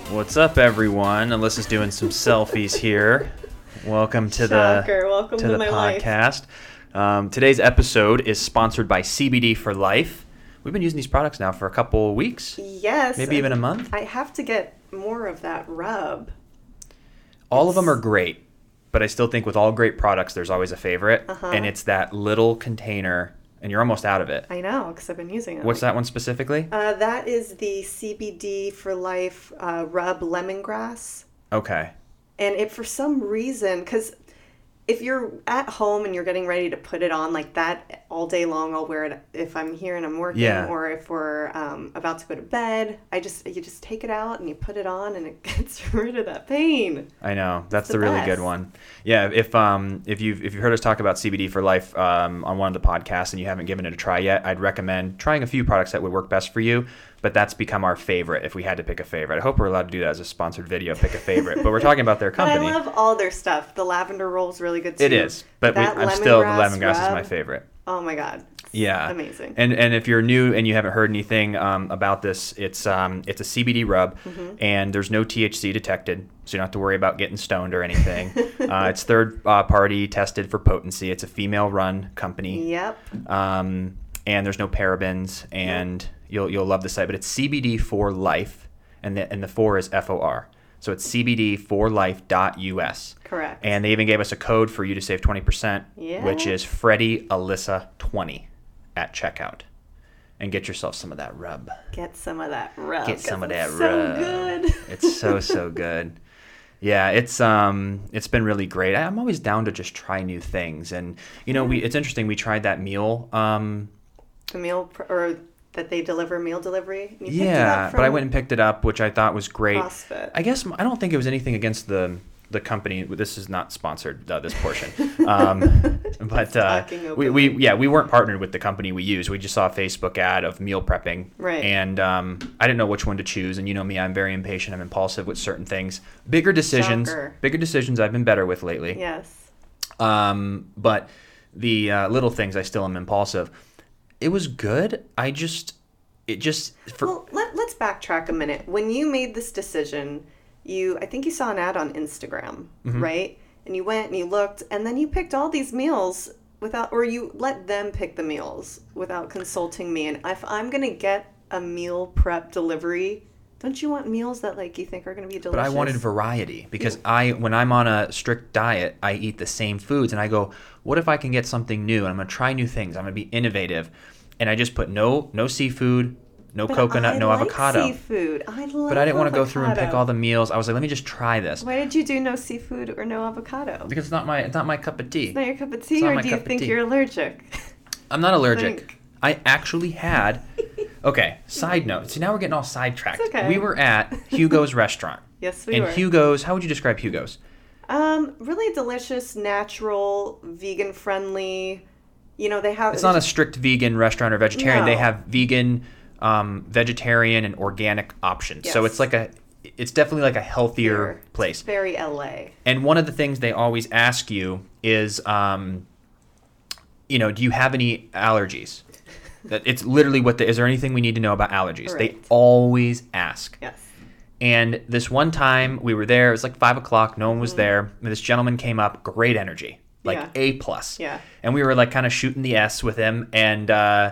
What's up, everyone? Alyssa's doing some selfies here. Welcome to Welcome the my podcast. Today's episode is sponsored by CBD for Life. We've been using these products now for a couple weeks. Yes. Maybe even a month. I have to get more of that rub. All of them are great, but I still think with all great products, there's always a favorite, Uh-huh. and it's that little container, and you're almost out of it. I know, because I've been using it. What's that one specifically? That is the CBD for Life rub lemongrass. Okay. And it, for some reason, because if you're at home and you're getting ready to put it on like that all day long, I'll wear it if I'm here and I'm working, Yeah. or if we're about to go to bed. You just take it out and you put it on, and it gets rid of that pain. I know. That's the the really best. good one. Yeah, if you've heard us talk about CBD for Life on one of the podcasts and you haven't given it a try yet, I'd recommend trying a few products that would work best for you, but that's become our favorite if we had to pick a favorite. I hope we're allowed to do that as a sponsored video, pick a favorite. But we're talking about their But company. I love all their stuff. The lavender roll's really good too. It is, but That I'm still, the lemongrass lemongrass is my rub, favorite. Oh my god. It's Yeah, amazing. And if you're new and you haven't heard anything about this, it's a CBD rub, and there's no THC detected, so you don't have to worry about getting stoned or anything. It's third party tested for potency. It's a female run company. Yep. And there's no parabens, and you'll love the site. But it's CBD for Life, and the 4 is FOR. So it's cbd4life.us. Correct. And they even gave us a code for you to save 20%, Yeah. which is Freddie Alyssa 20 at checkout. And get yourself some of that rub. Get some of that rub. Get some of that 'cause rub. it's so good. It's so good. Yeah, it's been really great. I'm always down to just try new things, and it's interesting. We tried that meal. Or that they deliver meal delivery. You picked it Yeah, up but I from went and picked it up, which I thought was great. CrossFit. I guess I don't think it was anything against the company. This is not sponsored, this portion. But Talking we weren't partnered with the company we use. We just saw a Facebook ad of meal prepping. Right. And I didn't know which one to choose. And you know me, I'm very impatient. I'm impulsive with certain things. Bigger decisions I've been better with lately. Yes. But the little things I still am impulsive. It was good. Let's backtrack a minute. When you made this decision, I think you saw an ad on Instagram, right? And you went and you looked, and then you picked all these meals or you let them pick the meals without consulting me. And if I'm going to get a meal prep delivery, don't you want meals that you think are going to be delicious? But I wanted variety because when I'm on a strict diet, I eat the same foods, and I go, what if I can get something new? And I'm going to try new things. I'm going to be innovative. And I just put no seafood, no coconut, no avocado. Seafood. I love But I didn't want to go through and pick avocado. all the meals. I was like, let me just try this. Why did you do no seafood or no avocado? Because it's not my cup of tea. It's not your cup of tea, It's not or my do you cup of think tea. you're allergic? I'm not allergic. Think. I actually had. Okay, side note. See, now we're getting all sidetracked. It's okay. We were at Hugo's restaurant. Yes, we And were. Hugo's, how would you describe Hugo's? Really delicious, natural, vegan friendly. They have. It's not a strict vegan restaurant or vegetarian. No. They have vegan, vegetarian, and organic options. So Yes. it's definitely like a healthier It's place. very LA. And one of the things they always ask you is, do you have any allergies? It's literally is there anything we need to know about allergies? They Right. always ask. Yes. And this one time we were there, it was like 5:00, no one was there. And this gentleman came up, great energy, Yeah. A+. Yeah. And we were kind of shooting the S with him, and I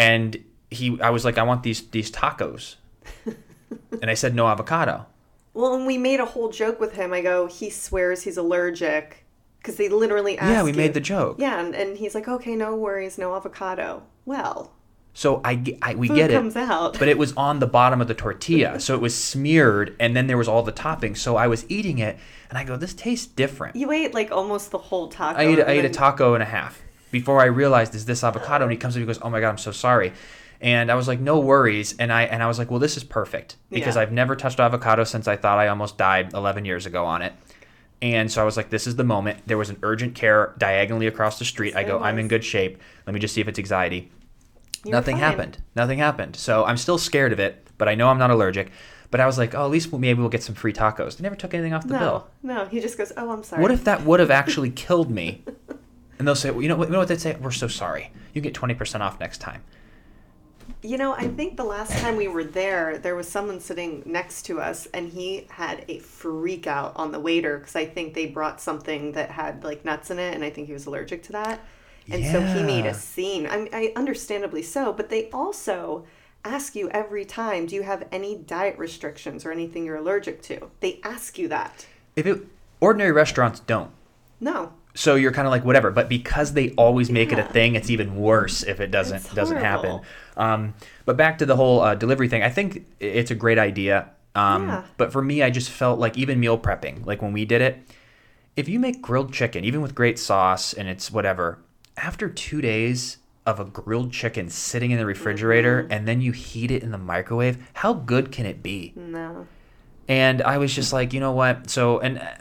was like, I want these tacos. And I said no avocado. Well, and we made a whole joke with him. I go, he swears he's allergic because they literally asked. Yeah, we you. made the joke. Yeah, and he's like, okay, no worries, no avocado. Well, So we food get it. comes out. But it was on the bottom of the tortilla, so it was smeared, and then there was all the toppings. So I was eating it, and I go, this tastes different. You ate almost the whole taco. I ate a and taco and a half before I realized, is this avocado? And he comes up and he goes, oh my God, I'm so sorry. And I was like, no worries. And I was like, well, this is perfect because Yeah. I've never touched avocado since I thought I almost died 11 years ago on it. And so I was like, this is the moment. There was an urgent care diagonally across the street. I go, I'm in good shape. Let me just see if it's anxiety. Nothing happened. So I'm still scared of it, but I know I'm not allergic. But I was like, oh, at least maybe we'll get some free tacos. They never took anything off the bill. No, he just goes, oh, I'm sorry. What if that would have actually killed me? And they'll say, well, you know what they'd say? We're so sorry. You get 20% off next time. I think the last time we were there was someone sitting next to us, and he had a freak out on the waiter because I think they brought something that had like nuts in it, and I think he was allergic to that. And so he made a scene. I understandably so, but they also ask you every time, do you have any diet restrictions or anything you're allergic to? They ask you that. Ordinary restaurants don't. No. So you're kind of like, whatever. But because they always make it a thing, it's even worse if it doesn't happen. But back to the whole delivery thing, I think it's a great idea. But for me, I just felt like even meal prepping, like when we did it, if you make grilled chicken, even with great sauce and it's whatever, after 2 days of a grilled chicken sitting in the refrigerator and then you heat it in the microwave, how good can it be? No. And I was just like, you know what? So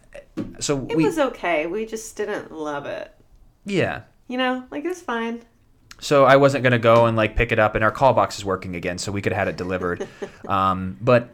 it was okay. We just didn't love it. Yeah. Like it was fine. So I wasn't going to go and like pick it up, and our call box is working again, so we could have had it delivered. But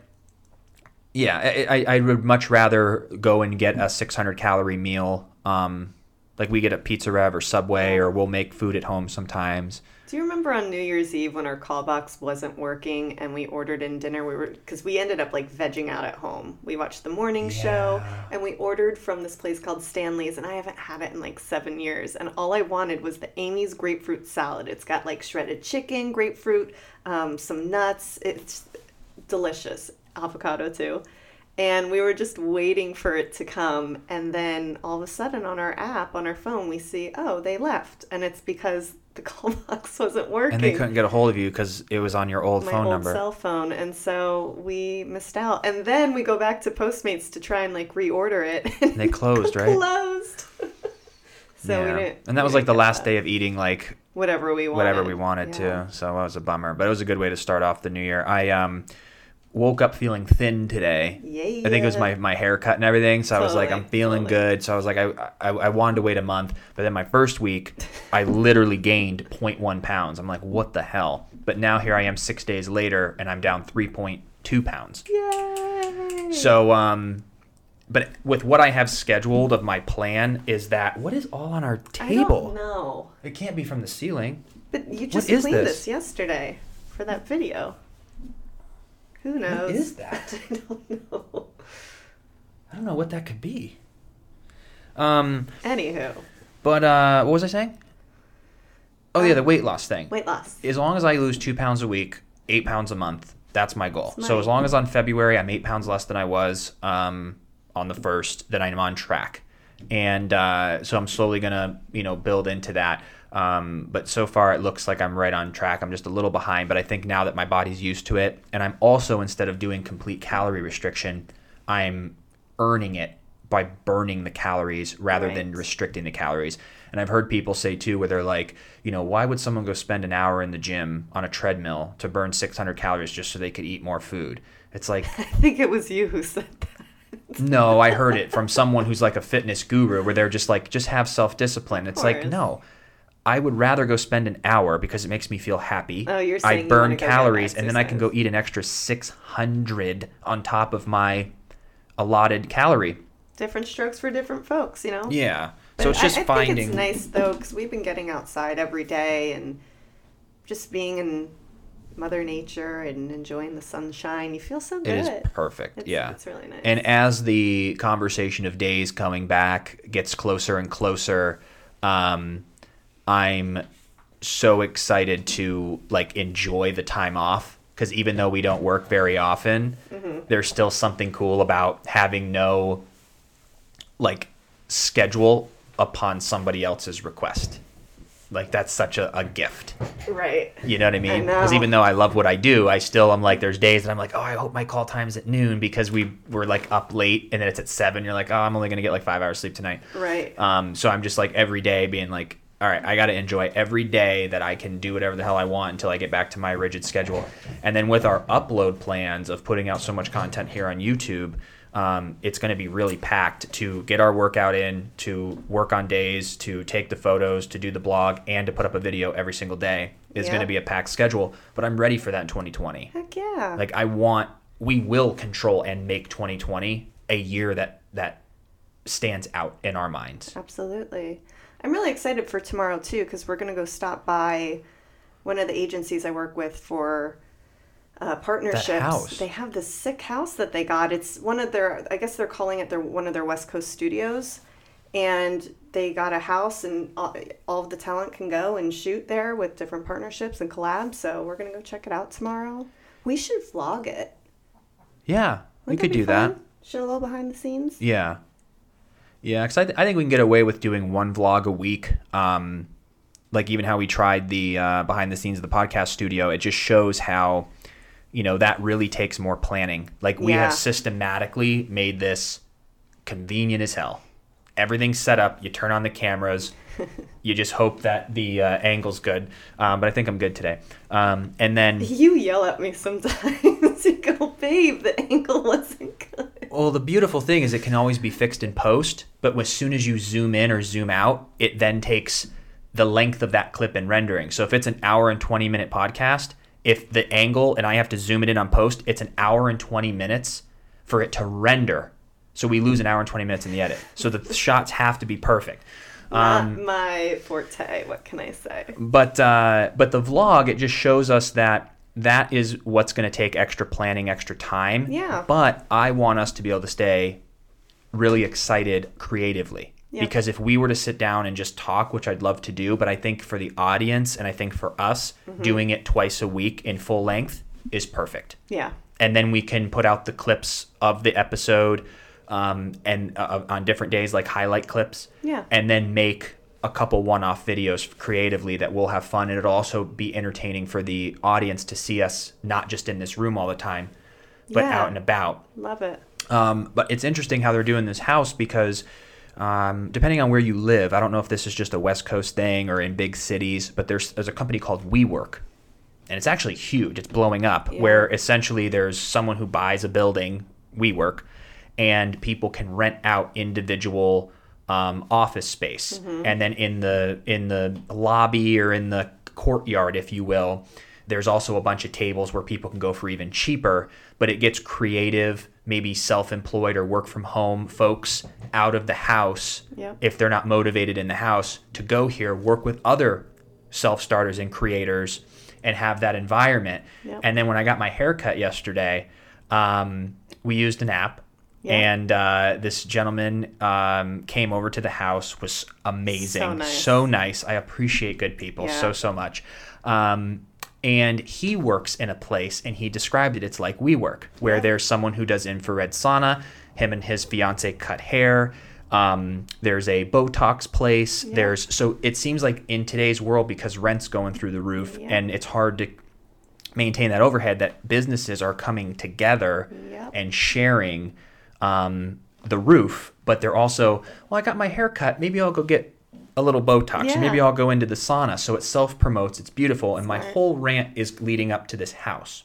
yeah, I would much rather go and get a 600 calorie meal. Like we get at Pizza Rev or Subway, or we'll make food at home sometimes. Do you remember on New Year's Eve when our call box wasn't working and we ordered in dinner? Because we ended up like vegging out at home. We watched the morning show and we ordered from this place called Stanley's, and I haven't had it in like 7 years. And all I wanted was the Amy's grapefruit salad. It's got like shredded chicken, grapefruit, some nuts. It's delicious. Avocado too. And we were just waiting for it to come. And then all of a sudden on our app, on our phone, we see, oh, they left. And it's because the call box wasn't working. And they couldn't get a hold of you because it was on your old phone number. My old cell phone. And so we missed out. And then we go back to Postmates to try and like reorder it. And they closed, right? Closed. So we didn't. And that was like the last day of eating like whatever we wanted to. So that was a bummer. But it was a good way to start off the new year. I woke up feeling thin today. Yeah. I think it was my haircut and everything. So I was like, I'm feeling good. So I was like, I wanted to wait a month. But then my first week, I literally gained 0.1 pounds. I'm like, what the hell? But now here I am 6 days later, and I'm down 3.2 pounds. Yay! So, but with what I have scheduled of my plan is that, what is all on our table? I don't know. It can't be from the ceiling. But you just cleaned this yesterday for that video. Who knows? What is that? I don't know. I don't know what that could be. Anywho. But what was I saying? Oh, yeah, the weight loss thing. Weight loss. As long as I lose 2 pounds a week, 8 pounds a month, that's my goal. So as long as on February I'm 8 pounds less than I was on the 1st, then I'm on track. And so I'm slowly going to, build into that. But so far it looks like I'm right on track. I'm just a little behind, but I think now that my body's used to it, and I'm also, instead of doing complete calorie restriction, I'm earning it by burning the calories rather than restricting the calories. And I've heard people say too, where they're like, why would someone go spend an hour in the gym on a treadmill to burn 600 calories just so they could eat more food? It's like, I think it was you who said that. No, I heard it from someone who's like a fitness guru, where they're just like, just have self-discipline. It's like, no. I would rather go spend an hour because it makes me feel happy. Oh, you're saying I burn calories, and then I can go eat an extra 600 on top of my allotted calorie. Different strokes for different folks, Yeah. But so it's just finding. I think it's nice though, because we've been getting outside every day and just being in Mother Nature and enjoying the sunshine. You feel so good. It is perfect. It's really nice. And as the conversation of days coming back gets closer and closer, I'm so excited to like enjoy the time off, because even though we don't work very often, there's still something cool about having no like schedule upon somebody else's request. Like that's such a gift. Right. You know what I mean? I know. Because even though I love what I do, I still am like, there's days that I'm like, oh, I hope my call time's at noon, because we were like up late, and then it's at 7. You're like, oh, I'm only going to get like 5 hours sleep tonight. Right. So I'm just like every day being like, all right, I got to enjoy every day that I can do whatever the hell I want until I get back to my rigid schedule. And then with our upload plans of putting out so much content here on YouTube, it's going to be really packed to get our workout in, to work on days, to take the photos, to do the blog, and to put up a video every single day is going to be a packed schedule. But I'm ready for that in 2020. Heck yeah. Like we will control and make 2020 a year that stands out in our minds. Absolutely. I'm really excited for tomorrow too, because we're going to go stop by one of the agencies I work with for partnerships. That house. They have this sick house that they got. It's one of their, I guess they're calling it one of their West Coast studios. And they got a house, and all of the talent can go and shoot there with different partnerships and collabs. So we're going to go check it out tomorrow. We should vlog it. Yeah, we Wouldn't could be do fun? that. Show a little behind the scenes. Yeah. Yeah, because I think we can get away with doing one vlog a week. Like even how we tried the behind the scenes of the podcast studio. It just shows how, that really takes more planning. Like we have systematically made this convenient as hell. Everything's set up. You turn on the cameras. You just hope that the angle's good. But I think I'm good today. And then you yell at me sometimes. You go, babe, the angle wasn't good. Well, the beautiful thing is it can always be fixed in post. But as soon as you zoom in or zoom out, it then takes the length of that clip in rendering. So if it's an hour and 20-minute podcast, if the angle and I have to zoom it in on post, it's an hour and 20 minutes for it to render. So we lose an hour and 20 minutes in the edit. So the shots have to be perfect. Not my forte. What can I say? But the vlog, it just shows us that is what's going to take extra planning, extra time. Yeah. But I want us to be able to stay really excited creatively. Yep. Because if we were to sit down and just talk, which I'd love to do, but I think for the audience and I think for us, doing it twice a week in full length is perfect. Yeah. And then we can put out the clips of the episode and on different days, like highlight clips. Yeah. And then make a couple one-off videos creatively that will have fun, and it'll also be entertaining for the audience to see us not just in this room all the time, but out and about. Love it. But it's interesting how they're doing this house because depending on where you live, I don't know if this is just a West Coast thing or in big cities, but there's a company called WeWork. And it's actually huge. It's blowing up, where essentially there's someone who buys a building, WeWork, and people can rent out individual office space. And then in the lobby or in the courtyard, if you will, there's also a bunch of tables where people can go for even cheaper, but it gets creative, maybe self-employed or work from home folks out of the house, if they're not motivated in the house, to go here, work with other self-starters and creators and have that environment. And then when I got my haircut yesterday, we used an app. And this gentleman came over to the house, was amazing. So nice. I appreciate good people so much. And he works in a place, and he described it. It's like WeWork, where there's someone who does infrared sauna. Him and his fiance cut hair. There's a Botox place. So it seems like in today's world, because rent's going through the roof and it's hard to maintain that overhead, that businesses are coming together and sharing the roof, but they're also, well, I got my hair cut, maybe I'll go get a little Botox, or maybe I'll go into the sauna. So it self-promotes, it's beautiful. And my whole rant is leading up to this house.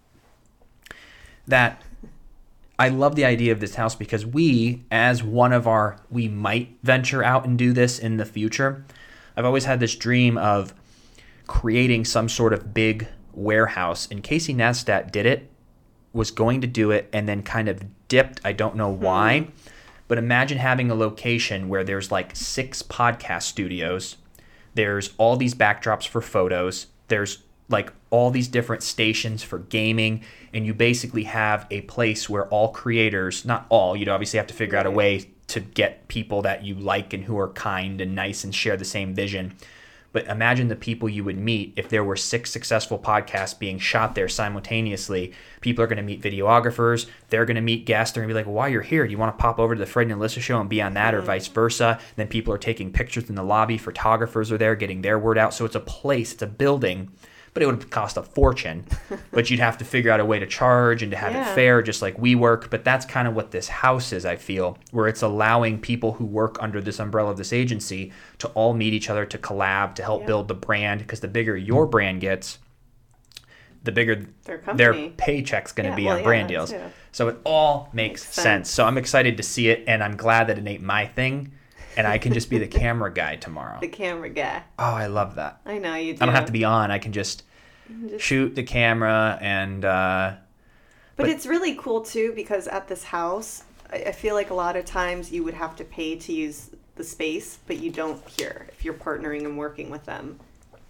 That I love the idea of this house because we, as one of we might venture out and do this in the future. I've always had this dream of creating some sort of big warehouse, and Casey Neistat was going to do it and then kind of dipped. I don't know why, but imagine having a location where there's like 6 podcast studios. There's all these backdrops for photos. There's like all these different stations for gaming, and you basically have a place where all creators, not all, you'd obviously have to figure out a way to get people that you like and who are kind and nice and share the same vision. But imagine the people you would meet if there were 6 successful podcasts being shot there simultaneously. People are going to meet videographers. They're going to meet guests. They're going to be like, well, while you're here, do you want to pop over to the Fred and Alyssa show and be on that, or vice versa? Then people are taking pictures in the lobby. Photographers are there getting their word out. So it's a place, it's a building, but it would cost a fortune. But you'd have to figure out a way to charge and to have it fair, just like WeWork. But that's kind of what this house is, I feel, where it's allowing people who work under this umbrella of this agency to all meet each other, to collab, to help build the brand. Because the bigger your brand gets, the bigger their paycheck's going to be on brand deals. So it all makes sense. So I'm excited to see it, and I'm glad that it ain't my thing. And I can just be the camera guy tomorrow. The camera guy. Oh, I love that. I know you do. I don't have to be on. I can just shoot the camera and... But it's really cool, too, because at this house, I feel like a lot of times you would have to pay to use the space, but you don't here if you're partnering and working with them.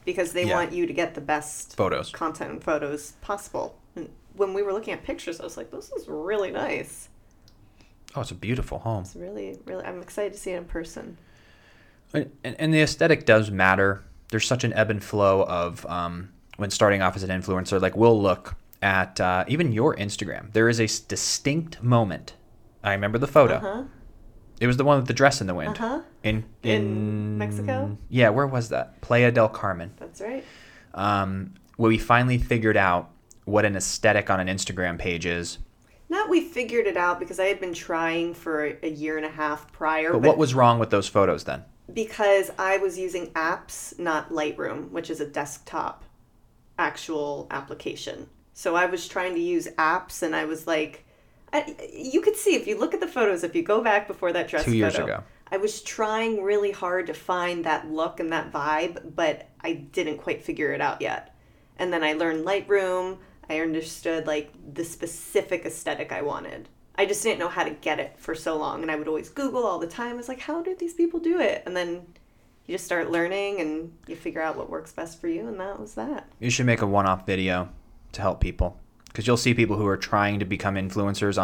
because they want you to get the best photos, content and photos possible. And when we were looking at pictures, I was like, this is really nice. Oh, it's a beautiful home. It's really, really, I'm excited to see it in person. And the aesthetic does matter. There's such an ebb and flow of when starting off as an influencer. Like, we'll look at even your Instagram. There is a distinct moment. I remember the photo. Uh-huh. It was the one with the dress in the wind. Uh-huh. In Mexico? Yeah, where was that? Playa del Carmen. That's right. Where we finally figured out what an aesthetic on an Instagram page is. Not we figured it out because I had been trying for a year and a half prior. But what was wrong with those photos then? Because I was using apps, not Lightroom, which is a desktop actual application. So I was trying to use apps, and I was like, you could see if you look at the photos, if you go back before that dress 2 years photo, ago. I was trying really hard to find that look and that vibe, but I didn't quite figure it out yet. And then I learned Lightroom. I understood like the specific aesthetic I wanted. I just didn't know how to get it for so long, and I would always Google all the time. I was like, how do these people do it? And then you just start learning, and you figure out what works best for you, and that was that. You should make a one-off video to help people, because you'll see people who are trying to become influencers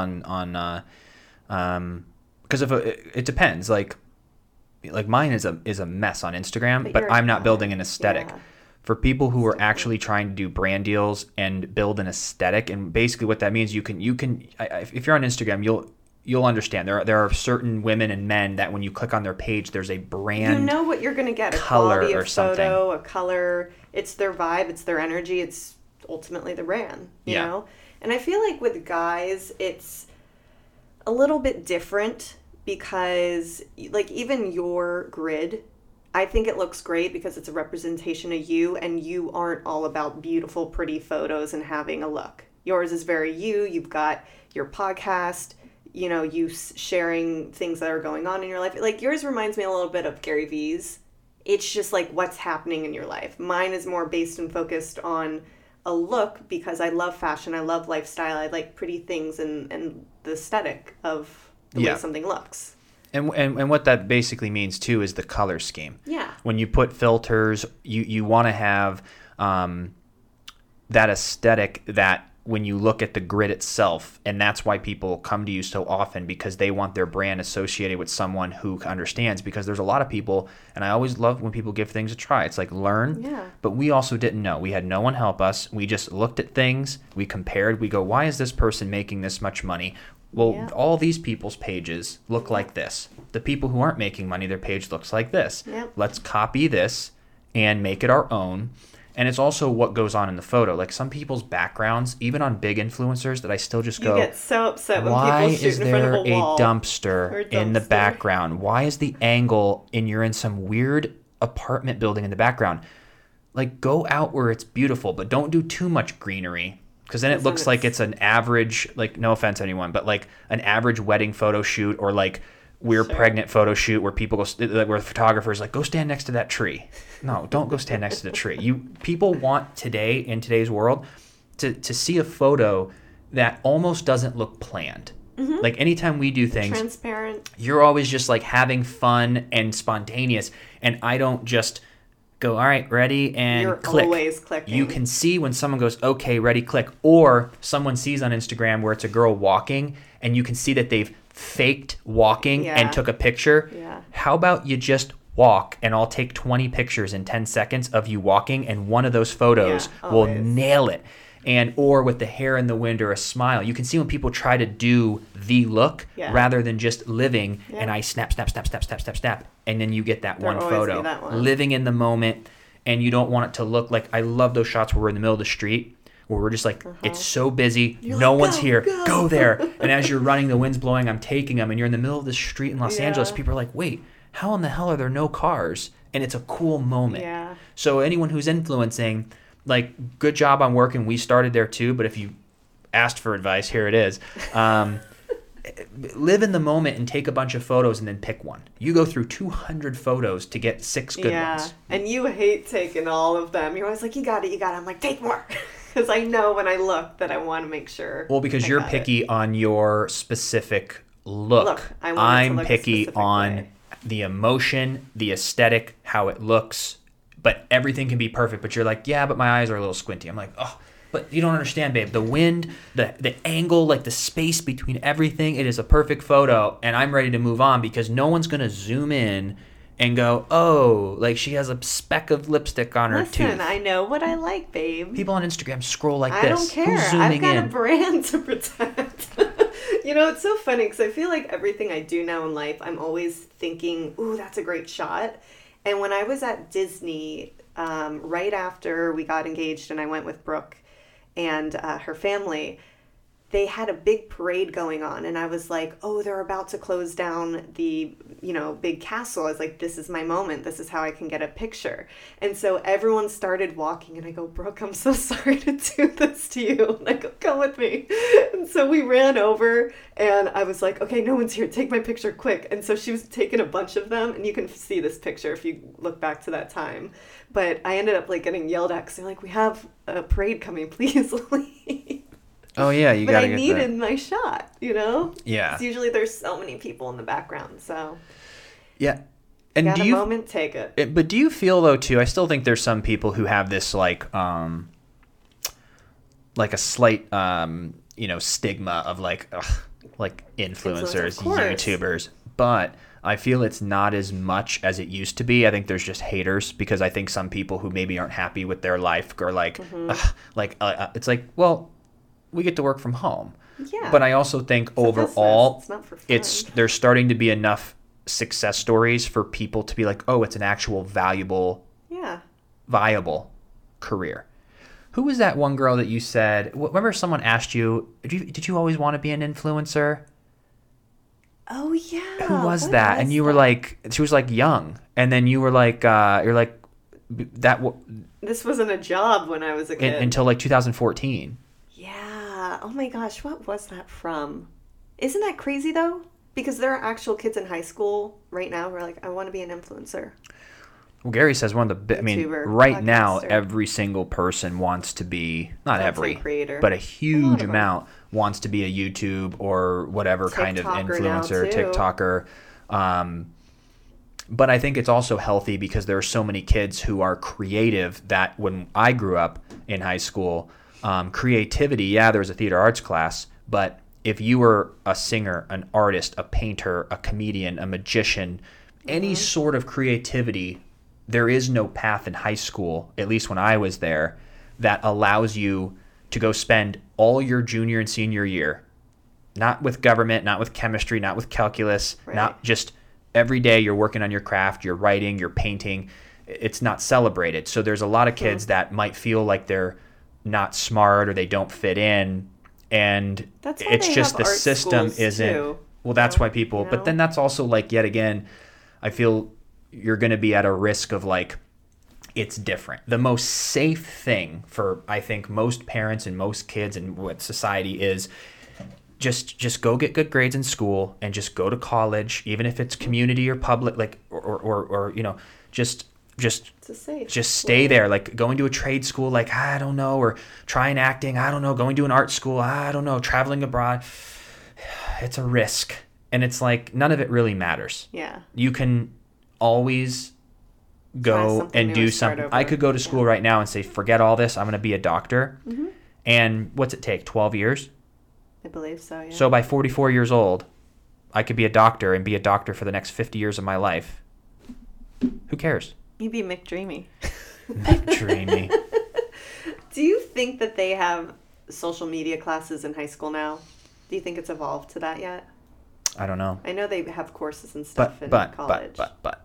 because if it depends. Like mine is a mess on Instagram, but I'm not building an aesthetic. Yeah. For people who are actually trying to do brand deals and build an aesthetic, and basically what that means, you can if you're on Instagram, you'll understand. There are certain women and men that when you click on their page, there's a brand. You know what you're going to get. Color a quality or of something. photo, a color. It's their vibe. It's their energy. It's ultimately the brand. You know? And I feel like with guys, it's a little bit different because, like, even your grid, I think it looks great because it's a representation of you, and you aren't all about beautiful, pretty photos and having a look. Yours is very you. You've got your podcast, you know, you sharing things that are going on in your life. Like, yours reminds me a little bit of Gary Vee's. It's just like what's happening in your life. Mine is more based and focused on a look because I love fashion. I love lifestyle. I like pretty things and the aesthetic of the way something looks. And what that basically means too is the color scheme. Yeah. When you put filters, you want to have that aesthetic that when you look at the grid itself, and that's why people come to you so often, because they want their brand associated with someone who understands. Because there's a lot of people, and I always love when people give things a try. It's like learn, but we also didn't know. We had no one help us. We just looked at things, we compared, we go, why is this person making this much money? Well, all these people's pages look like this. The people who aren't making money, their page looks like this. Let's copy this and make it our own. And it's also what goes on in the photo. Like some people's backgrounds, even on big influencers, that I still just go, you get so upset when why people shoot is in front there of a wall dumpster in the background? Why is the angle and you're in some weird apartment building in the background? Like, go out where it's beautiful, but don't do too much greenery. Because then it looks like it's an average, like, no offense to anyone, but like an average wedding photo shoot, or like we're pregnant photo shoot where people go, where photographers like, go stand next to that tree. No, don't go stand next to the tree. People want today, in today's world, to see a photo that almost doesn't look planned. Mm-hmm. Like anytime we do things, transparent. You're always just like having fun and spontaneous, and I don't just go, all right, ready, and You're click. Always clicking. You can see when someone goes, okay, ready, click. Or someone sees on Instagram where it's a girl walking, and you can see that they've faked walking and took a picture. Yeah. How about you just walk, and I'll take 20 pictures in 10 seconds of you walking, and one of those photos will nail it. And or with the hair in the wind or a smile. You can see when people try to do the look rather than just living, and I snap, and then you get that one photo. Living in the moment, and you don't want it to look like, I love those shots where we're in the middle of the street, where we're just like, it's so busy, no one's here, go there. And as you're running, the wind's blowing, I'm taking them, and you're in the middle of the street in Los Angeles, people are like, wait, how in the hell are there no cars? And it's a cool moment. Yeah. So anyone who's influencing, like, good job on working. We started there too, but if you asked for advice, here it is. Live in the moment and take a bunch of photos and then pick one. You go through 200 photos to get 6 good ones. And you hate taking all of them. You're always like, you got it. I'm like, take more. Because I know when I look that I want to make sure. Well, because you're picky on your specific look. I'm picky on the emotion, the aesthetic, how it looks, but everything can be perfect. But you're like, yeah, but my eyes are a little squinty. I'm like, oh, but you don't understand, babe. The wind, the angle, like the space between everything, it is a perfect photo. And I'm ready to move on because no one's going to zoom in and go, oh, like she has a speck of lipstick on her tooth. Listen, I know what I like, babe. People on Instagram scroll like I this. don't care. Who's zooming I've got in? a brand to protect. You know, it's so funny because I feel like everything I do now in life, I'm always thinking, ooh, that's a great shot. And when I was at Disney, right after we got engaged and I went with Brooke and her family, they had a big parade going on. And I was like, oh, they're about to close down the, big castle. I was like, this is my moment. This is how I can get a picture. And so everyone started walking and I go, Brooke, I'm so sorry to do this to you. And I go, come with me. And so we ran over and I was like, okay, no one's here. Take my picture quick. And so she was taking a bunch of them and you can see this picture if you look back to that time. But I ended up like getting yelled at because they're like, we have a parade coming. Please leave. Oh yeah, you gotta get that. But I needed my shot, Yeah. 'Cause usually there's so many people in the background, so. Yeah. And got do a you moment, take it. But do you feel though too? I still think there's some people who have this like a slight stigma of like influencers, of course. YouTubers, but I feel it's not as much as it used to be. I think there's just haters because I think some people who maybe aren't happy with their life are like, it's like, well, we get to work from home. Yeah. But I also think overall, it's not for fun. there's starting to be enough success stories for people to be like, oh, it's an actual viable career. Who was that one girl that you said? Remember, someone asked you, did you always want to be an influencer? Oh yeah. Who was that? And you were like, she was like young, and then you were like, you're like that. This wasn't a job when I was a kid. Until like 2014. Yeah. Oh my gosh, what was that from? Isn't that crazy though? Because there are actual kids in high school right now who are like, I want to be an influencer. Well, Gary says one of the YouTuber, right now, podcaster. every single person wants to be, not every, creator. but a huge amount wants to be a YouTube or whatever kind of influencer, TikToker. But I think it's also healthy because there are so many kids who are creative that when I grew up in high school, creativity, there was a theater arts class, but if you were a singer, an artist, a painter, a comedian, a magician, any sort of creativity, there is no path in high school, at least when I was there, that allows you to go spend all your junior and senior year, not with government, not with chemistry, not with calculus, not just every day you're working on your craft, you're writing, you're painting. It's not celebrated. So there's a lot of kids that might feel like they're not smart or they don't fit in. And it's just the system isn't. Too, well, that's why people, but then that's also like, yet again, I feel you're going to be at a risk of like, it's different. The most safe thing for, I think, most parents and most kids and what society is just go get good grades in school and just go to college, even if it's community or public, like, or just stay there, like going to a trade school, like, I don't know, or trying acting, I don't know, going to an art school, I don't know, traveling abroad. It's a risk. And it's like, none of it really matters. Yeah. You can always go and do something. I could go to school right now and say, forget all this, I'm going to be a doctor. Mm-hmm. And what's it take, 12 years? I believe so, yeah. So by 44 years old, I could be a doctor and be a doctor for the next 50 years of my life. Who cares? You'd be McDreamy. McDreamy. Do you think that they have social media classes in high school now? Do you think it's evolved to that yet? I don't know. I know they have courses and stuff in college. But.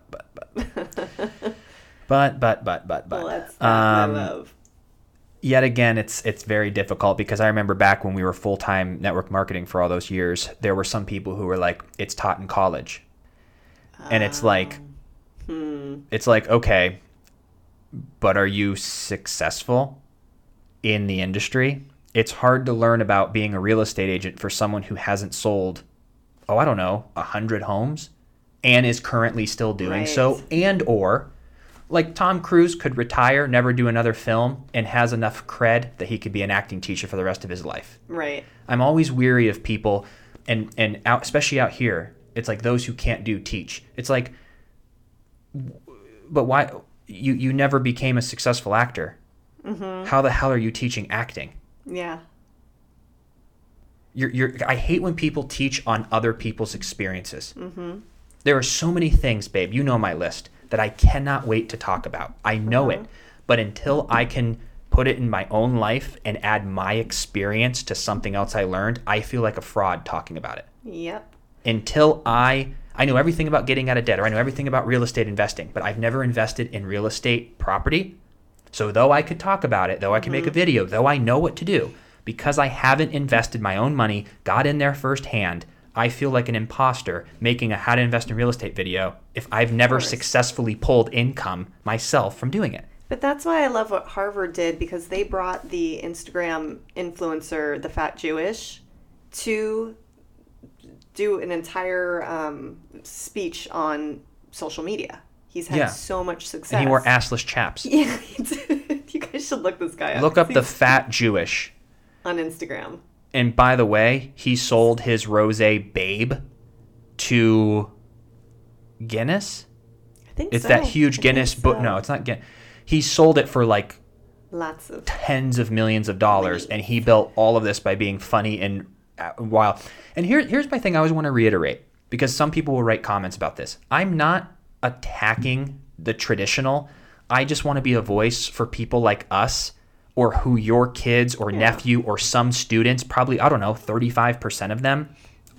Well, that's not my love. Yet again, it's very difficult because I remember back when we were full-time network marketing for all those years, there were some people who were like, it's taught in college. And it's like, okay, but are you successful in the industry? It's hard to learn about being a real estate agent for someone who hasn't sold, 100 homes and is currently still doing so, and or like Tom Cruise could retire, never do another film, and has enough cred that he could be an acting teacher for the rest of his life. Right. I'm always weary of people, and especially out here, it's like those who can't teach. It's like, but why? you never became a successful actor. Mm-hmm. How the hell are you teaching acting? Yeah. I hate when people teach on other people's experiences. Mm-hmm. There are so many things, babe, you know my list, that I cannot wait to talk about. I know it. But until I can put it in my own life and add my experience to something else I learned, I feel like a fraud talking about it. Yep. Until I know everything about getting out of debt, or I know everything about real estate investing, but I've never invested in real estate property. So though I could talk about it, though I can make a video, though I know what to do, because I haven't invested my own money, got in there firsthand, I feel like an imposter making a how to invest in real estate video if I've never successfully pulled income myself from doing it. But that's why I love what Harvard did, because they brought the Instagram influencer, the Fat Jewish, to do an entire speech on social media. He's had so much success. And he wore assless chaps. Yeah, he did. You guys should look this guy up. Look up the Fat Jewish on Instagram. And by the way, he sold his Rosé Babe to Guinness. I think it's that huge Guinness book. No, it's not Guinness. He sold it for like lots of tens of millions of dollars, and he built all of this by being funny and wild. And here's my thing I always want to reiterate, because some people will write comments about this. I'm not attacking the traditional. I just want to be a voice for people like us, or who your kids or nephew or some students, probably, I don't know, 35% of them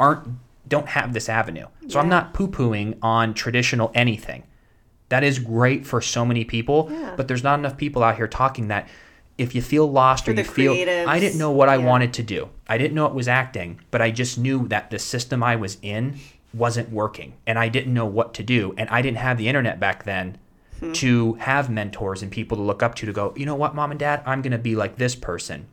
don't have this avenue. So I'm not poo-pooing on traditional anything. That is great for so many people, but there's not enough people out here talking that if you feel lost or you feel, I didn't know what I wanted to do. I didn't know it was acting, but I just knew that the system I was in wasn't working, and I didn't know what to do. And I didn't have the internet back then to have mentors and people to look up to go, you know what, mom and dad, I'm going to be like this person.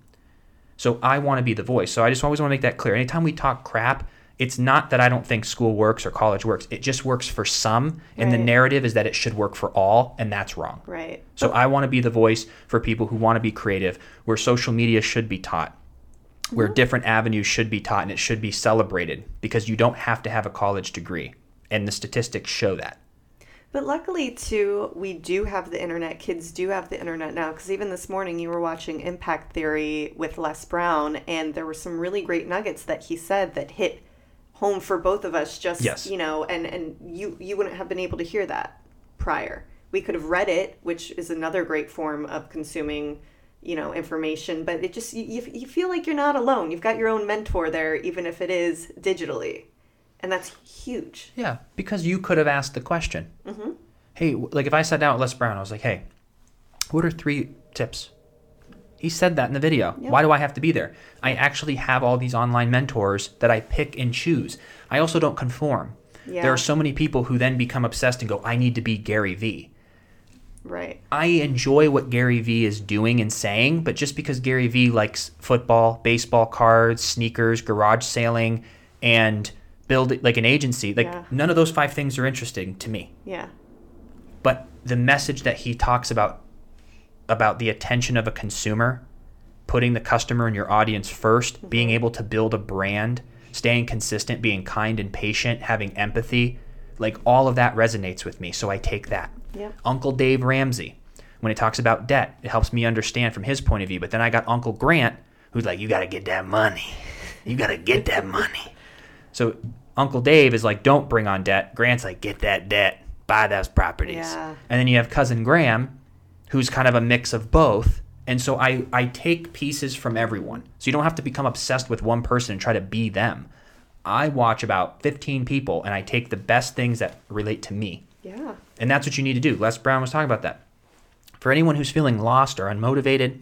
So I want to be the voice. So I just always want to make that clear. Anytime we talk crap, it's not that I don't think school works or college works. It just works for some, and the narrative is that it should work for all, and that's wrong. Right. So I want to be the voice for people who want to be creative, where social media should be taught, where different avenues should be taught, and it should be celebrated, because you don't have to have a college degree, and the statistics show that. But luckily, too, we do have the internet. Kids do have the internet now, because even this morning you were watching Impact Theory with Les Brown, and there were some really great nuggets that he said that hit home for both of us, just, you know, and you wouldn't have been able to hear that prior. We could have read it, which is another great form of consuming, you know, information, but it just, you feel like you're not alone. You've got your own mentor there, even if it is digitally. And that's huge. Yeah, because you could have asked the question. Mm-hmm. Hey, like if I sat down with Les Brown, I was like, hey, what are 3 tips? He said that in the video. Yep. Why do I have to be there? I actually have all these online mentors that I pick and choose. I also don't conform. Yeah. There are so many people who then become obsessed and go, I need to be Gary Vee. Right. I enjoy what Gary Vee is doing and saying, but just because Gary Vee likes football, baseball cards, sneakers, garage sailing, and build like an agency, none of those 5 things are interesting to me. Yeah. But the message that he talks about the attention of a consumer, putting the customer and your audience first, being able to build a brand, staying consistent, being kind and patient, having empathy, like all of that resonates with me. So I take that. Yep. Uncle Dave Ramsey, when he talks about debt, it helps me understand from his point of view. But then I got Uncle Grant, who's like, you got to get that money. You got to get that money. So Uncle Dave is like, don't bring on debt. Grant's like, get that debt, buy those properties. Yeah. And then you have Cousin Graham, who's kind of a mix of both. And so I take pieces from everyone. So you don't have to become obsessed with one person and try to be them. I watch about 15 people, and I take the best things that relate to me. Yeah. And that's what you need to do. Les Brown was talking about that. For anyone who's feeling lost or unmotivated,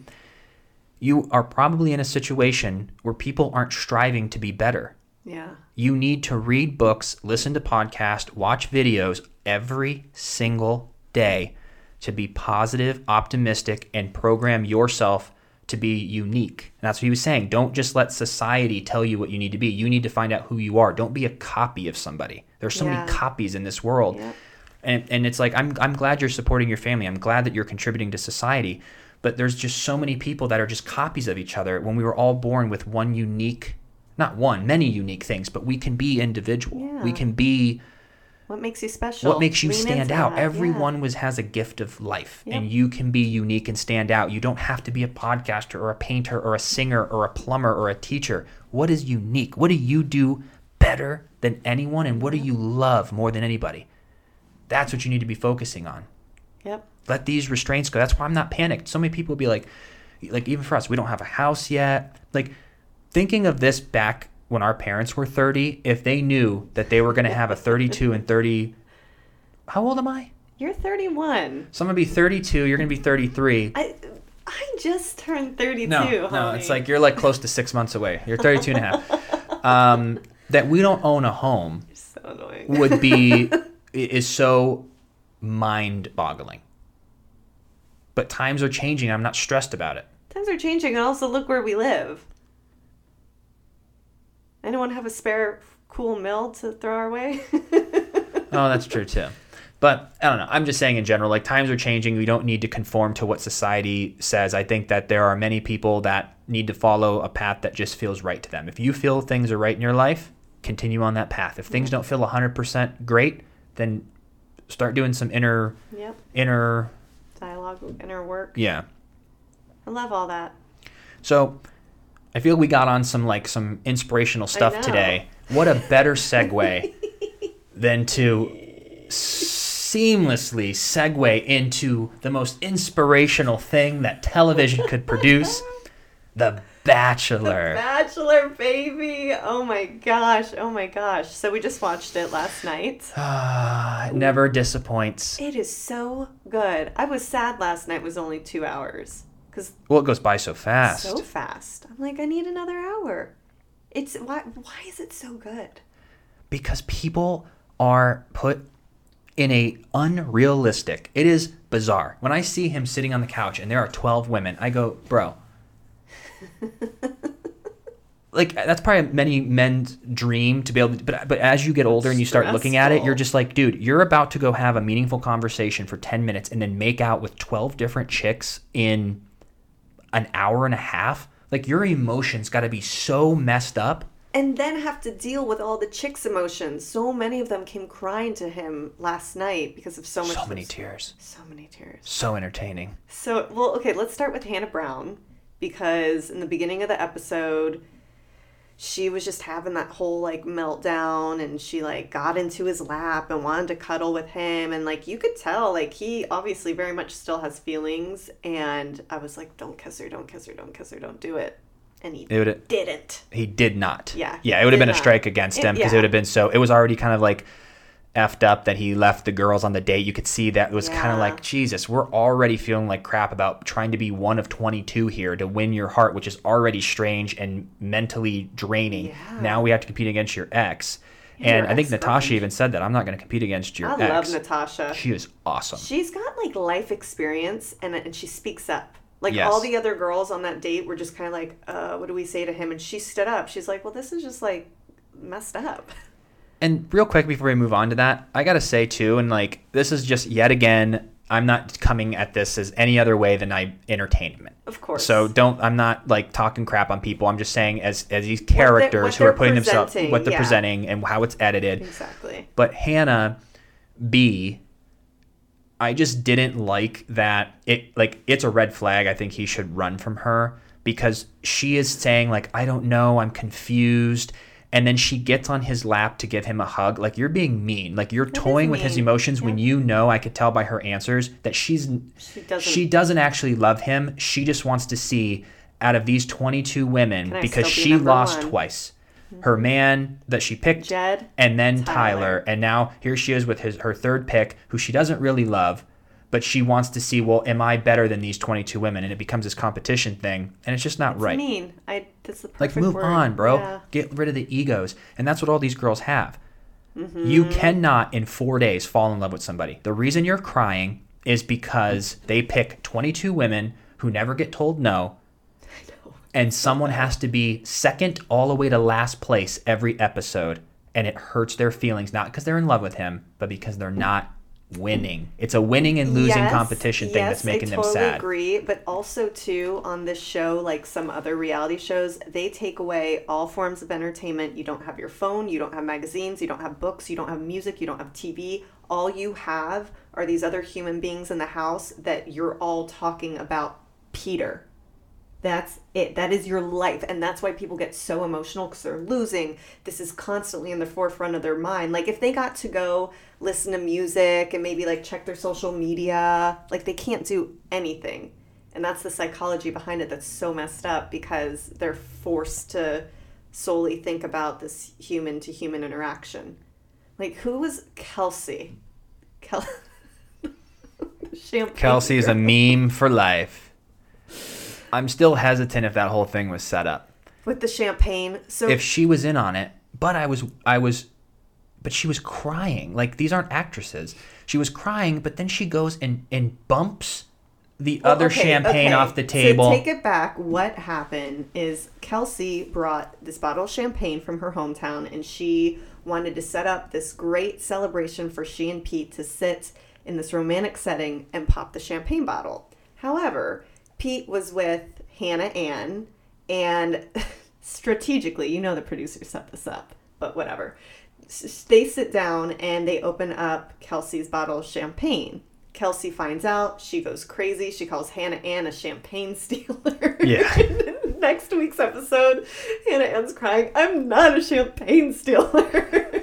you are probably in a situation where people aren't striving to be better. Yeah. You need to read books, listen to podcasts, watch videos every single day to be positive, optimistic, and program yourself to be unique. And that's what he was saying. Don't just let society tell you what you need to be. You need to find out who you are. Don't be a copy of somebody. There's so many copies in this world. Yep. And it's like, I'm glad you're supporting your family. I'm glad that you're contributing to society. But there's just so many people that are just copies of each other when we were all born with one unique, not one, many unique things, but we can be individual. Yeah. We can be What makes you special? What makes you Lean stand into out? that. Everyone has a gift of life, Yep. and you can be unique and stand out. You don't have to be a podcaster or a painter or a singer or a plumber or a teacher. What is unique? What do you do better than anyone, and what do you love more than anybody? That's what you need to be focusing on. Yep. Let these restraints go. That's why I'm not panicked. So many people will be like even for us, we don't have a house yet. Like, thinking of this back when our parents were 30, if they knew that they were going to have a 32 and 30, how old am I? You're 31. So I'm going to be 32, you're going to be 33. I just turned 32, No, homie. it's like you're like close to 6 months away. You're 32 and a half. That we don't own a home You're so annoying. would be, is so mind-boggling. But times are changing. I'm not stressed about it. Times are changing, and also look where we live. Anyone have a spare cool mill to throw our way? Oh, that's true too. But I don't know. I'm just saying in general, like, times are changing. We don't need to conform to what society says. I think that there are many people that need to follow a path that just feels right to them. If you feel things are right in your life, continue on that path. If things don't feel 100% great, then start doing some inner dialogue, inner work. Yeah. I love all that. So I feel we got on some inspirational stuff today. What a better segue than to seamlessly segue into the most inspirational thing that television could produce, The Bachelor. The Bachelor, baby. Oh my gosh. So we just watched it last night. It never disappoints. It is so good. I was sad last night was only 2 hours. Well, it goes by so fast. So fast. I'm like, I need another hour. Why is it so good? Because people are put in a unrealistic. It is bizarre. When I see him sitting on the couch and there are 12 women, I go, bro. Like, that's probably many men's dream to be able to, but as you get older and you start looking at it, you're just like, dude, you're about to go have a meaningful conversation for 10 minutes and then make out with 12 different chicks in an hour and a half. Like, your emotions got to be so messed up. And then have to deal with all the chicks' emotions. So many of them came crying to him last night because of so many tears. So many tears. So entertaining. So, well, okay, let's start with Hannah Brown, because in the beginning of the episode, she was just having that whole meltdown, and she got into his lap and wanted to cuddle with him, and you could tell he obviously very much still has feelings. And I was like, don't kiss her, don't do it. And he didn't. He did not. Yeah. Yeah, it would have been a strike against him, because it would have been it was already kind of effed up that he left the girls on the date. You could see that it was kind of Jesus, we're already feeling like crap about trying to be one of 22 here to win your heart, which is already strange and mentally draining. Yeah. Now we have to compete against your ex. And I think Natasha even said that, I'm not going to compete against your ex. I love Natasha. She is awesome. She's got life experience, and she speaks up. Yes. All the other girls on that date were just kind of what do we say to him? And she stood up. She's like, well, this is just messed up. And real quick before we move on to that, I got to say too, and this is just yet again, I'm not coming at this as any other way than entertainment. Of course. So I'm not talking crap on people. I'm just saying as these characters who are putting themselves, what they're presenting and how it's edited. Exactly. But Hannah B, I just didn't like that it's a red flag. I think he should run from her, because she is saying I don't know, I'm confused. And then she gets on his lap to give him a hug. You're being mean. You're toying with his emotions when I could tell by her answers that she doesn't actually love him. She just wants to see out of these 22 women, because she lost twice. Her man that she picked, Jed, and then Tyler. And now here she is with her third pick, who she doesn't really love. But she wants to see, well, am I better than these 22 women? And it becomes this competition thing, and it's just not right. Mean. That's the perfect move word. on, bro. Yeah. Get rid of the egos, and that's what all these girls have. Mm-hmm. You cannot in 4 days fall in love with somebody. The reason you're crying is because they pick 22 women who never get told no, and someone has to be second all the way to last place every episode, and it hurts their feelings, not because they're in love with him, but because they're not winning. It's a winning and losing competition thing that's making them sad. I totally agree. But also, too, on this show, like some other reality shows, they take away all forms of entertainment. You don't have your phone. You don't have magazines. You don't have books. You don't have music. You don't have TV. All you have are these other human beings in the house that you're all talking about Peter. That's it. That is your life. And that's why people get so emotional, because they're losing. This is constantly in the forefront of their mind. Like, if they got to go listen to music and maybe like check their social media, like they can't do anything. And that's the psychology behind it that's so messed up, because they're forced to solely think about this human to human interaction. Like, who was Kelsey? Champagne Kelsey's girl. a meme for life. I'm still hesitant if that whole thing was set up. With the champagne. So if she was in on it, but but she was crying. Like, these aren't actresses. She was crying, but then she goes and bumps the other champagne off the table. To take it back, what happened is Kelsey brought this bottle of champagne from her hometown, and she wanted to set up this great celebration for she and Pete to sit in this romantic setting and pop the champagne bottle. However, Pete was with Hannah Ann, and strategically, you know the producers set this up, but whatever. They sit down and they open up Kelsey's bottle of champagne. Kelsey finds out. She goes crazy. She calls Hannah Ann a champagne stealer. Yeah. Next week's episode, Hannah Ann's crying, "I'm not a champagne stealer."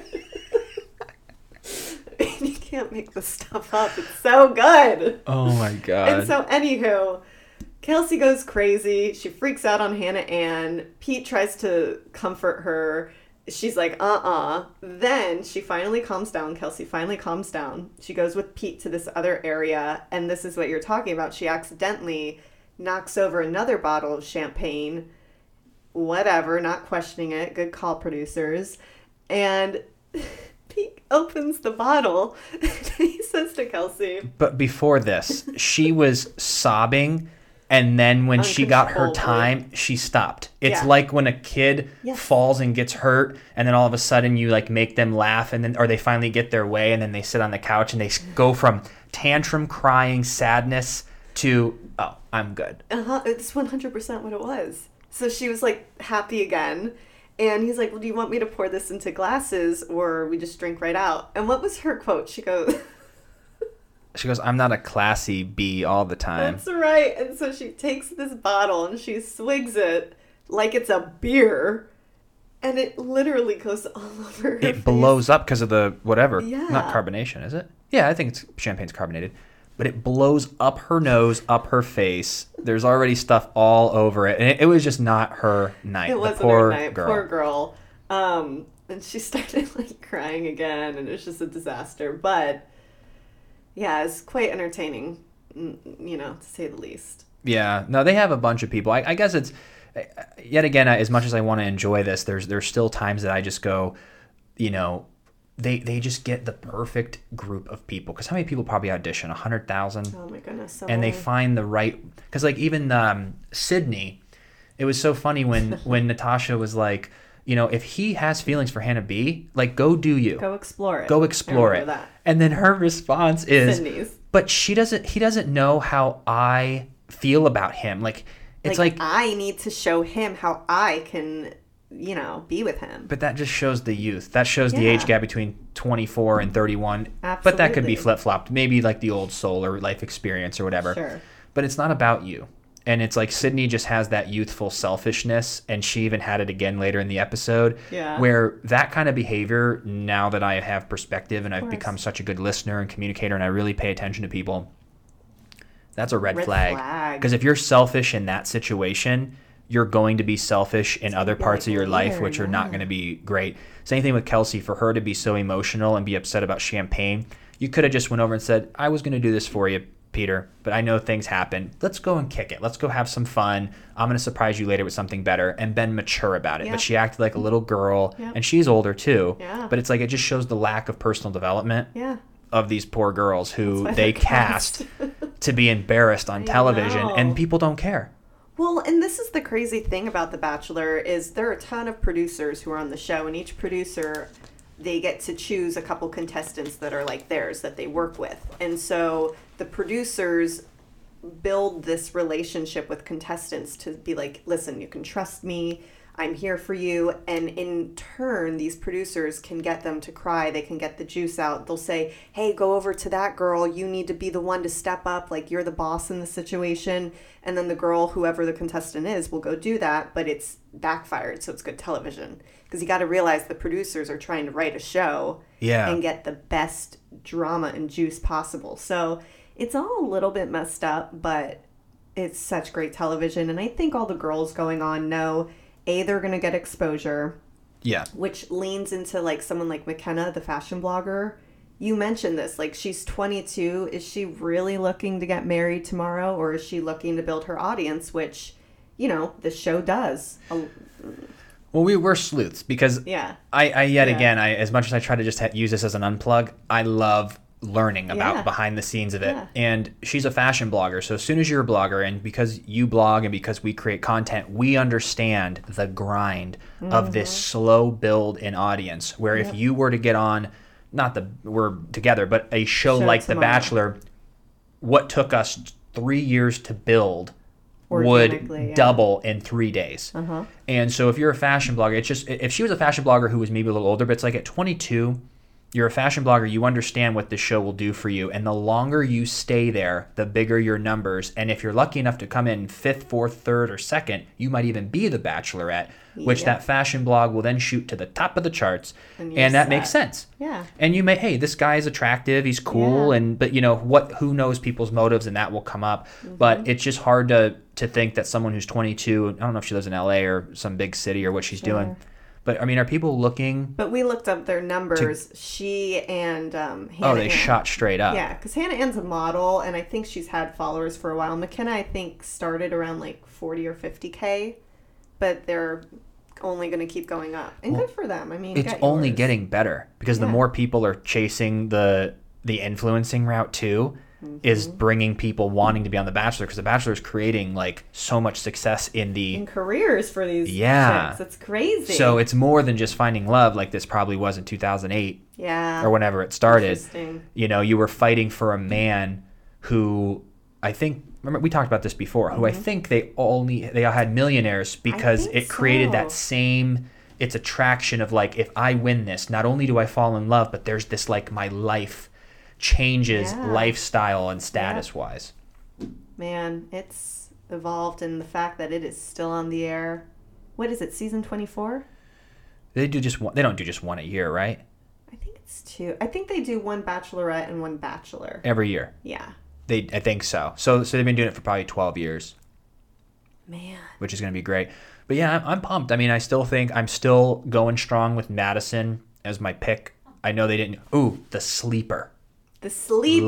You can't make this stuff up. It's so good. Oh my God. And so, anywho, Kelsey goes crazy. She freaks out on Hannah Ann. Pete tries to comfort her. She's like, Then she finally calms down. Kelsey finally calms down. She goes with Pete to this other area. And this is what you're talking about. She accidentally knocks over another bottle of champagne. Whatever, not questioning it. Good call, producers. And Pete opens the bottle. And he says to Kelsey. But before this, she was sobbing. And then when she got her time, she stopped. It's like when a kid falls and gets hurt, and then all of a sudden you like make them laugh, and then or they finally get their way, and then they sit on the couch and they go from tantrum, crying, sadness to, oh, I'm good. It's 100% what it was. So she was like happy again, and he's like, "Well, do you want me to pour this into glasses, or we just drink right out?" And what was her quote? She goes, "I'm not a classy B all the time." That's right. And so she takes this bottle and she swigs it like it's a beer. And it literally goes all over her face. It blows up because of the whatever. Yeah. Not carbonation, is it? Yeah, I think champagne's carbonated. But it blows up her nose, up her face. There's already stuff all over it. And it was just not her night. It wasn't her night. Poor girl. And she started like crying again, and it was just a disaster. But yeah, it's quite entertaining, to say the least. Yeah. No, they have a bunch of people. I guess it's, yet again, as much as I want to enjoy this, there's still times that I just go, they just get the perfect group of people. Because how many people probably audition? 100,000? Oh my goodness. So and they find the right, because like even Sydney, it was so funny when Natasha was like, if he has feelings for Hannah B, like, go do you. Go explore it. Go explore it. That. And then her response is, Sydney's. But he doesn't know how I feel about him. Like, it's like I need to show him how I can, be with him. But that just shows the youth. That shows the age gap between 24 and 31. Absolutely. But that could be flip-flopped. Maybe like the old soul or life experience or whatever. Sure. But it's not about you. And it's like Sydney just has that youthful selfishness, and she even had it again later in the episode, where that kind of behavior, now that I have perspective and I've become such a good listener and communicator and I really pay attention to people, that's a red flag. Because if you're selfish in that situation, you're going to be selfish in other parts of your life, which are not going to be great. Same thing with Kelsey. For her to be so emotional and be upset about champagne, you could have just went over and said, "I was going to do this for you, Peter, but I know things happen. Let's go and kick it. Let's go have some fun. I'm going to surprise you later with something better," and been mature about it. But she acted like a little girl, and she's older too. But it's like, it just shows the lack of personal development of these poor girls who they cast to be embarrassed on television, and people don't care. Well, and this is the crazy thing about The Bachelor is there are a ton of producers who are on the show, and each producer they get to choose a couple contestants that are like theirs that they work with. And so the producers build this relationship with contestants to be like, listen, you can trust me. I'm here for you. And in turn, these producers can get them to cry. They can get the juice out. They'll say, hey, go over to that girl. You need to be the one to step up. Like, you're the boss in the situation. And then the girl, whoever the contestant is, will go do that. But it's backfired, so it's good television. Because you got to realize the producers are trying to write a show and get the best drama and juice possible. So it's all a little bit messed up, but it's such great television. And I think all the girls going on know, A, they're going to get exposure. Yeah. Which leans into like someone like McKenna, the fashion blogger. You mentioned this, like she's 22. Is she really looking to get married tomorrow, or is she looking to build her audience, which, you know, the show does? Well, we're sleuths because I again, as much as I try to just use this as an unplug, I love learning about behind the scenes of it. And she's a fashion blogger, so as soon as you're a blogger, and because you blog and because we create content, we understand the grind of this slow build in audience, where if you were to get on, we're together, but a show like The Bachelor, what took us 3 years to build would double in 3 days. And so if you're a fashion blogger, it's just, if she was a fashion blogger who was maybe a little older, but it's like at 22, you're a fashion blogger, you understand what this show will do for you. And the longer you stay there, the bigger your numbers. And if you're lucky enough to come in 5th, 4th, 3rd, or 2nd, you might even be the Bachelorette, which that fashion blog will then shoot to the top of the charts. And that makes sense. Yeah. And you may, hey, this guy is attractive, he's cool, but you know, who knows people's motives, and that will come up. But it's just hard to think that someone who's 22, I don't know if she lives in LA or some big city or what she's doing. But, I mean, are people looking... But we looked up their numbers. She and Hannah Ann shot straight up. Yeah, because Hannah Ann's a model, and I think she's had followers for a while. McKenna, I think, started around, like, 40 or 50K. But they're only going to keep going up. And good for them. I mean, it's only getting better. Because the more people are chasing the influencing route, too, is bringing people wanting to be on The Bachelor, because The Bachelor is creating like so much success in careers for these chicks. It's crazy. So it's more than just finding love like this probably was in 2008 or whenever it started. You know, you were fighting for a man who I think, remember we talked about this before, who I think they all had millionaires because it created that same, it's attraction of like, if I win this, not only do I fall in love, but there's this like my life changes lifestyle and status wise. Man, it's evolved, and the fact that it is still on the air. What is it, season 24? They don't do just one a year, right? I think it's 2. I think they do one Bachelorette and one Bachelor every year. Yeah. I think so. So they've been doing it for probably 12 years. Man. Which is going to be great. But yeah, I'm pumped. I mean, I still think I'm still going strong with Madison as my pick. I know they didn't. Ooh, the sleeper. The sleeper.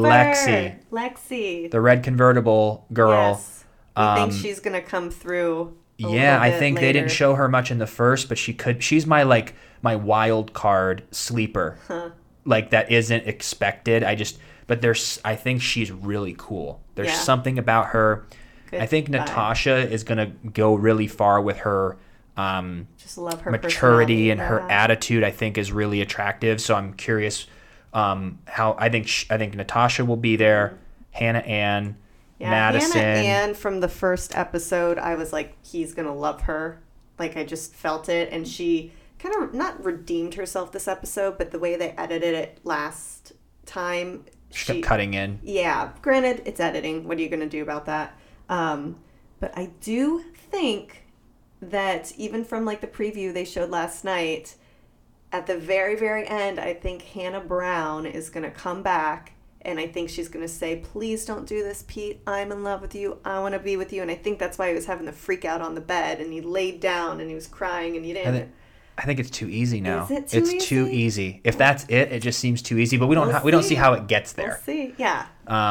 Lexi. The red convertible girl. Yes. We think she's going to come through I think later. They didn't show her much in the first, but she's my wild card sleeper. Like that isn't expected. I think she's really cool. There's something about her. Good I think Natasha is going to go really far with her just love her maturity and her attitude. I think is really attractive. So I'm curious how I think Natasha will be there. Hannah Ann, Madison. Hannah Ann from the first episode, I was like, he's gonna love her. Like I just felt it, and she kind of not redeemed herself this episode, but the way they edited it last time, she kept cutting in. Yeah, granted, it's editing. What are you gonna do about that? But I do think that even from like the preview they showed last night, at the very, very end, I think Hannah Brown is going to come back, and I think she's going to say, please don't do this, Pete. I'm in love with you. I want to be with you. And I think that's why he was having the freak out on the bed, and he laid down, and he was crying, and he didn't. I think it's too easy now. Is it too easy? It's too easy. If that's it, it just seems too easy. But we don't see how it gets there. We'll see. Yeah.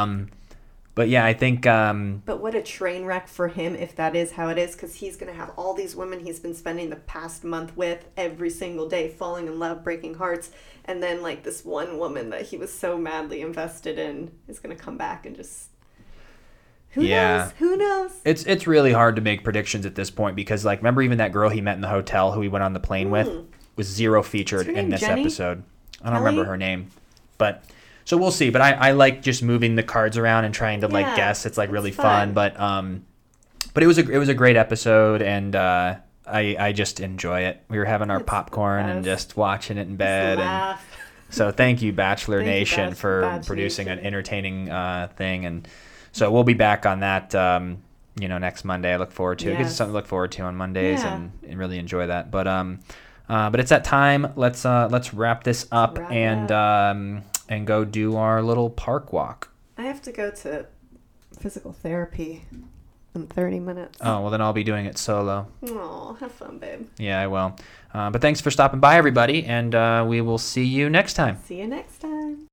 But yeah, I think... but what a train wreck for him if that is how it is, because he's going to have all these women he's been spending the past month with every single day, falling in love, breaking hearts, and then like this one woman that he was so madly invested in is going to come back and just... Who knows? It's really hard to make predictions at this point because, like, remember even that girl he met in the hotel who he went on the plane with? was zero featured in this Jenny? episode. I don't Kelly? remember her name, but so we'll see. But I like just moving the cards around and trying to like Yeah, guess. It's like really it's fun. fun. But it was a great episode, and I just enjoy it. We were having our It's popcorn the and best. just watching it in bed, and Laugh. so thank you, Bachelor Thank you, Nation, for Batch producing Nation. an entertaining thing, and so we'll be back on that. Next Monday. I look forward to it. It gives us Yes. something to look forward to on Mondays, Yeah. and really enjoy that. But it's that time. Let's wrap this up Wrap and go do our little park walk. I have to go to physical therapy in 30 minutes. Oh well, then I'll be doing it solo. Oh, have fun, babe. Yeah, I will. But thanks for stopping by, everybody, and we will see you next time. See you next time.